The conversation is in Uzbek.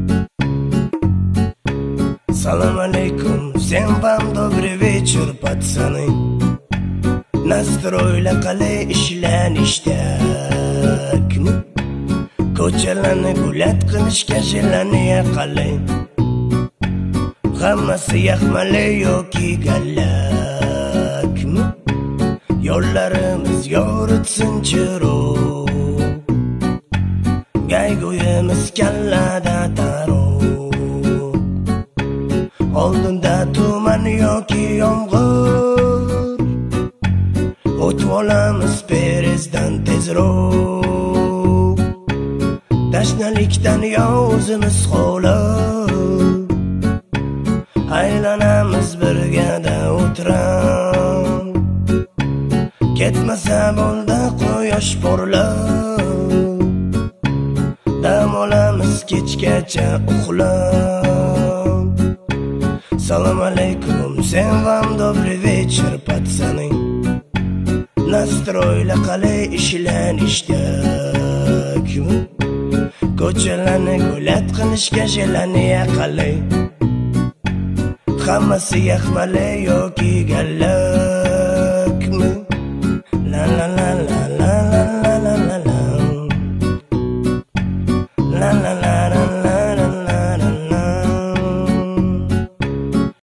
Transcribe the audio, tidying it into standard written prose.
Салам алейкум, всем вам добрый вечер, пацаны. Настройla qalay ishlanishda ko'chalarni gullat qilishga jelaniya qalay. Hammasi yaxmalay yoki gallakmi? Yo'llarimiz yoritsin chiroq, gayguyimiz kallada taroq. Oldinda tuman yoki yomg'ir, o'tib olamiz perezdan tezroq. Tashnalikdan yo o'zimiz xo'lab, aylanamiz birgada o'tirib. Ketmasa bo'ldi quyosh porlab, dam olamiz kechgacha uxlab. Салам алейкум, всем вам добрый вечер, пацаны. Настройla qalay ishlanishda ko'chalarni gullat qilishga jelaniya qalay. Hammasi yaxmalay yoki gallak.